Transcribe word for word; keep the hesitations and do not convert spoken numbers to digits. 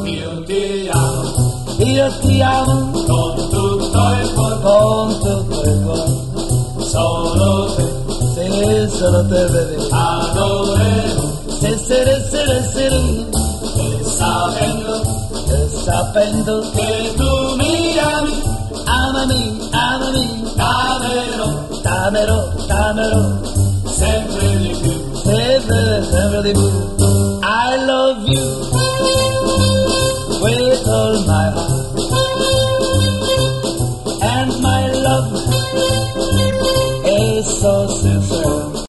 io ti amo, io ti amo con tutto il cuore, con tutto il cuore, solo te, se solo te vedi, adorerò, se se se se e sapendo e sapendo che tu mi ami, amami, amami, t'amerò t'amerò, t'amerò, sempre di più. sempre, sempre di più. I love you.